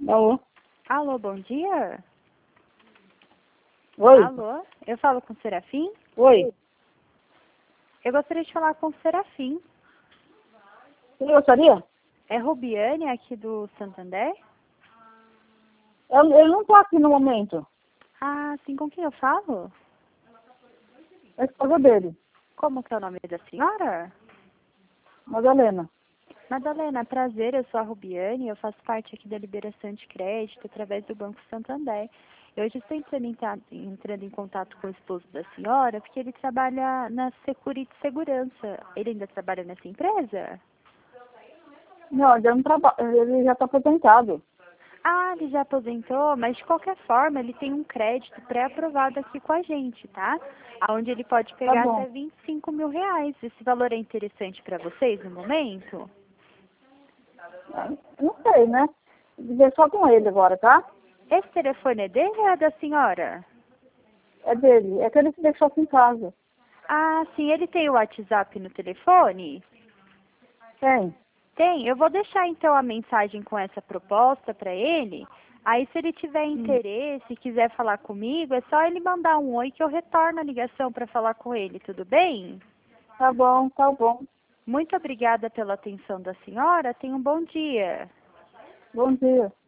Alô? Alô, bom dia? Oi? Alô? Eu falo com o Serafim? Oi? Eu gostaria de falar com o Serafim. Você gostaria? É Rubiane, aqui do Santander? Eu não tô aqui no momento. Ah, sim, com quem eu falo? É a esposa dele, Como que é o nome da senhora? Madalena. Madalena, prazer, eu sou a Rubiane, eu faço parte aqui da liberação de crédito através do Banco Santander. Eu hoje estou entrando em contato com o esposo da senhora, porque ele trabalha na Security Segurança. Ele ainda trabalha nessa empresa? Não, ele não trabalha, ele já está aposentado. Ah, ele já aposentou, mas de qualquer forma ele tem um crédito pré-aprovado aqui com a gente, tá? Onde ele pode Tá pegar bom. até 25 mil reais. Esse valor é interessante para vocês no momento? Eu não sei, né? Vê só com ele agora, tá? Esse telefone é dele ou é da senhora? É dele. É que ele se deixou aqui em casa. Ah, sim, ele tem o WhatsApp no telefone? Tem. Tem, eu vou deixar então a mensagem com essa proposta para ele. Aí se ele tiver interesse, quiser falar comigo, é só ele mandar um oi que eu retorno a ligação para falar com ele, tudo bem? Tá bom, tá bom. Muito obrigada pela atenção da senhora. Tenha um bom dia. Bom dia.